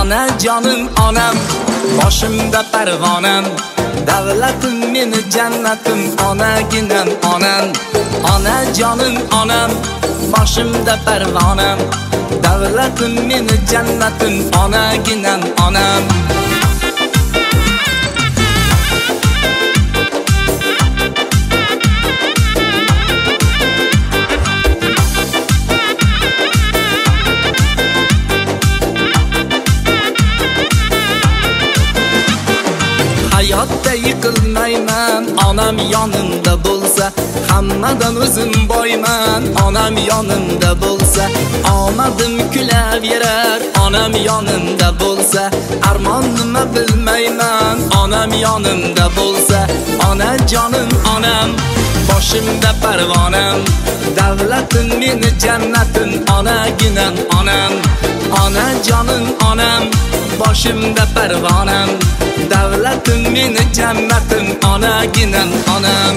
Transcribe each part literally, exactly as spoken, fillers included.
Ona canım onam, boshimda parvonam, davlatim meni jannatim, onaginam onam. Ona canım onam, boshimda parvonam, davlatim meni jannatim, onaginam onam. Hayotda yiqilmayman, onam yonimda bo'lsa, hammadan o'zim boyman, onam yonimda bo'lsa, omadim kulaverar, onam yonimda bo'lsa, armon nima bilmayman, onam yonimda bo'lsa, ona jonim onam, boshimda parvonam, davlatim meni jannatim, onaginam onam. Ona jonim onam, boshimda parvonam, davlatim meni jannatim, onaginam onam.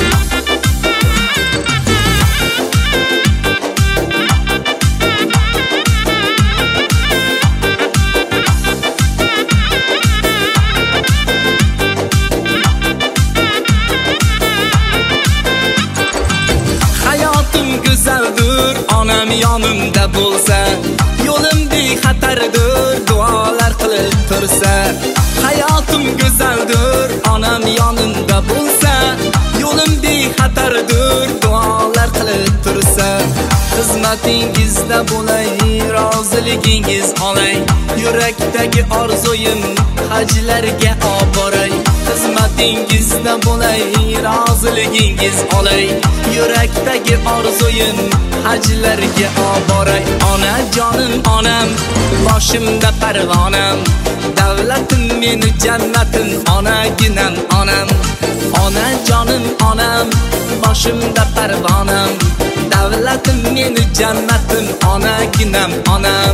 Hayotim go'zaldir, onam yonimda bo'lsa, yo'lim bexatardir, duolar qilib tursa. Hayotim go'zaldir, onam yonimda bo'lsa, yo'lim bexatardir, duolar qilib tursa. Xizmatingizda bo'lay, roziligingiz olay, yurakdagi orzuyim hajlarga olib boray. Xizmatingizda bo'lay, roziligingiz olay, yurakdagi orzuyim hajlarga olib boray. Ona jonim onam, boshimda parvonam, davlatim meni jannatim, onaginam onam. Ona jonim onam, boshimda parvonam, davlatim meni jannatim, onaginam onam.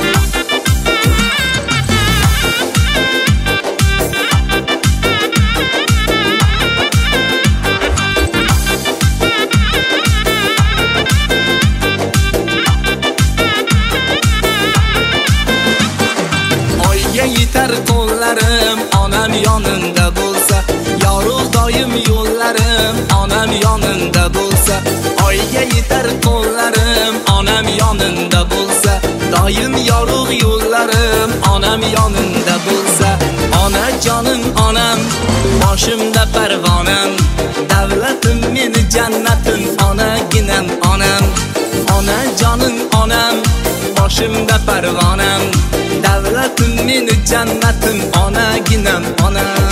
Yetar qo'llarim, onam yonimda bo'lsa, yorug' doim yo'llarim, onam yonimda bo'lsa. Oyga yetar qo'llarim, onam yonimda bo'lsa, doim yorug' yo'llarim, onam yonimda bo'lsa. Ona jonim onam, boshimda parvonam, davlatim meni jannatim, onaginam onam. Ona jonim onam, boshimda parvonam, davlatim meni jannatim, onaginam onam.